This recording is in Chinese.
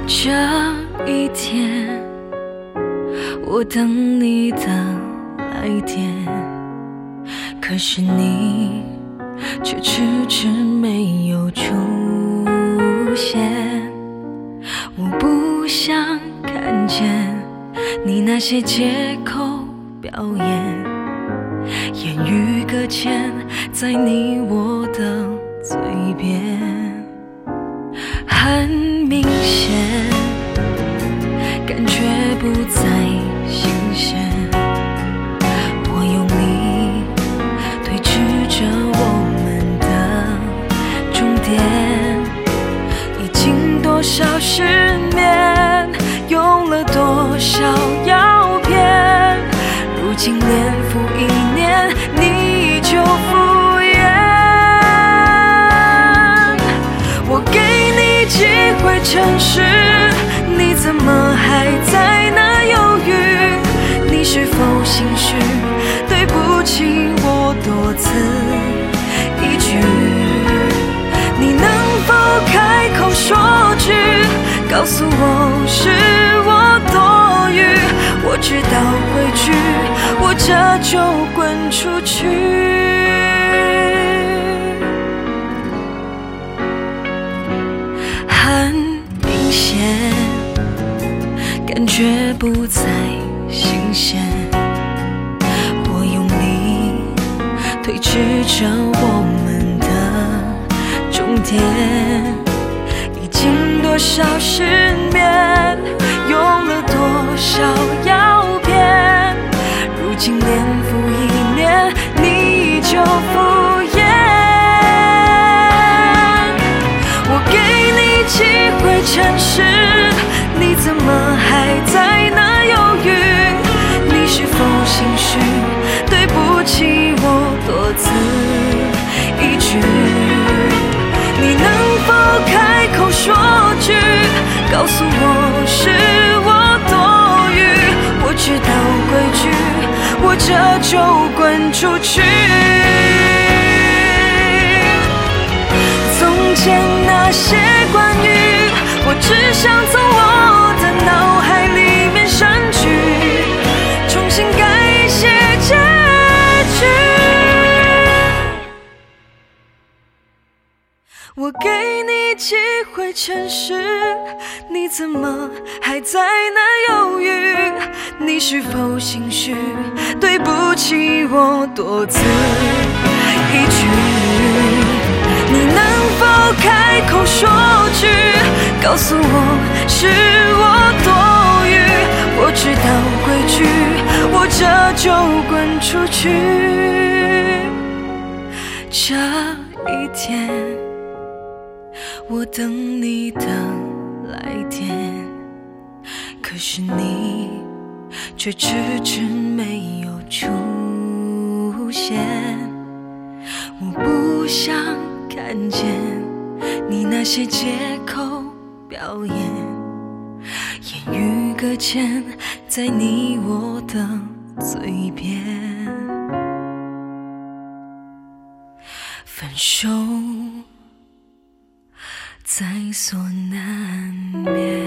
这一天，我等你的来电，可是你却迟迟没有出现。我不想看见你那些借口表演，言语搁浅在你我的嘴边。很明显，感觉不再新鲜，我用力推迟着我们的终点。已经多少失眠，用了多少药片，如今年复一年你就敷衍。我给你机会诚实，你怎么还在那犹豫？你是否心虚？对不起我多此一举。你能否开口说句，告诉我是我多余？我知道规矩，我这就滚出去。很明显，感觉不再新鲜，我用力推迟着我们的终点。已经多少失眠，用了多少药片，如今年复一年你就敷衍。我给你机会诚实，你怎么还在那犹豫？你是否心虚？对不起我多此一举。你能否开口说句，告诉我是我多余？我知道规矩，我这就滚出去。从前那些关于，我只想从我的脑海里面删去，重新改写结局。我给你机会诚实，你怎么还在那犹豫？你是否心虚？对不起我多此一举。你能否开口说句，告诉我是我多余？我知道规矩，我这就滚出去。这一天，我等你的来电，可是你却迟迟没有出现。我不想看见你那些借口表演，言语搁浅在你我的嘴边。分手在所难免。